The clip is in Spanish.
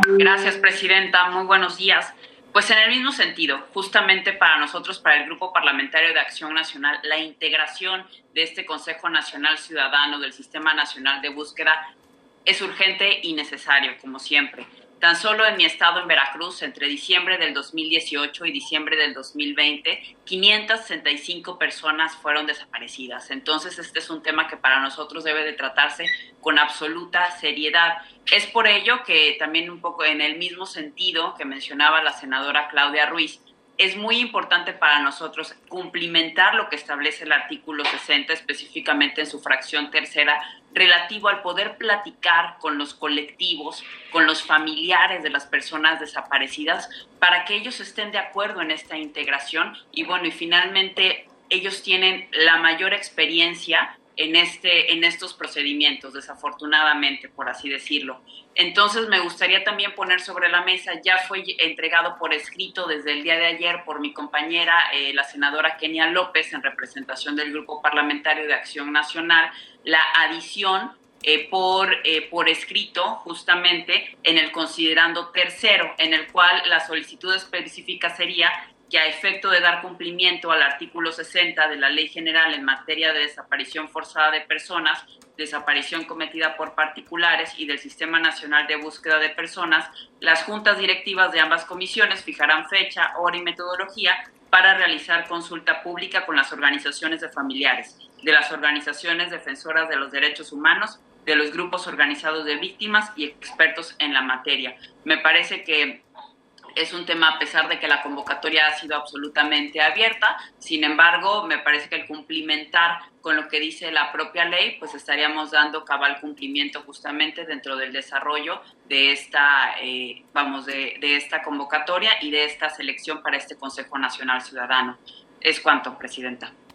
Gracias, Presidenta. Muy buenos días. Pues en el mismo sentido, justamente para nosotros, para el Grupo Parlamentario de Acción Nacional, la integración de este Consejo Nacional Ciudadano del Sistema Nacional de Búsqueda es urgente y necesario, como siempre. Tan solo en mi estado, en Veracruz, entre diciembre del 2018 y diciembre del 2020, 565 personas fueron desaparecidas. Entonces, este es un tema que para nosotros debe de tratarse con absoluta seriedad. Es por ello que también un poco en el mismo sentido que mencionaba la senadora Claudia Ruiz, es muy importante para nosotros cumplimentar lo que establece el artículo 60, específicamente en su fracción tercera, relativo al poder platicar con los colectivos, con los familiares de las personas desaparecidas, para que ellos estén de acuerdo en esta integración. Y bueno, y finalmente ellos tienen la mayor experiencia en estos procedimientos, desafortunadamente, por así decirlo. Entonces me gustaría también poner sobre la mesa, ya fue entregado por escrito desde el día de ayer por mi compañera, la senadora Kenia López, en representación del Grupo Parlamentario de Acción Nacional, la adición por escrito, justamente en el considerando tercero, en el cual la solicitud específica sería que a efecto de dar cumplimiento al artículo 60 de la Ley General en materia de desaparición forzada de personas, desaparición cometida por particulares y del Sistema Nacional de Búsqueda de Personas, las juntas directivas de ambas comisiones fijarán fecha, hora y metodología para realizar consulta pública con las organizaciones de familiares, de las organizaciones defensoras de los derechos humanos, de los grupos organizados de víctimas y expertos en la materia. Me parece que es un tema, a pesar de que la convocatoria ha sido absolutamente abierta, sin embargo, me parece que el cumplimentar con lo que dice la propia ley, pues estaríamos dando cabal cumplimiento justamente dentro del desarrollo de esta, de esta convocatoria y de esta selección para este Consejo Nacional Ciudadano. Es cuanto, Presidenta.